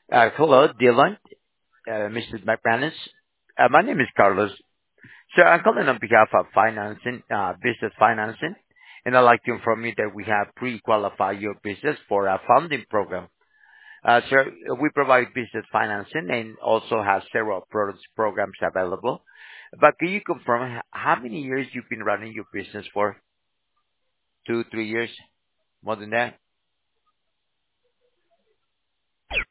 Hello, Dylan, Mr. McManus. My name is Carlos. So I'm calling on behalf of business financing, and I'd like to inform you that we have pre-qualified your business for a funding program. So we provide business financing and also have several products programs available. But can you confirm how many years you've been running your business for? 2, 3 years? More than that?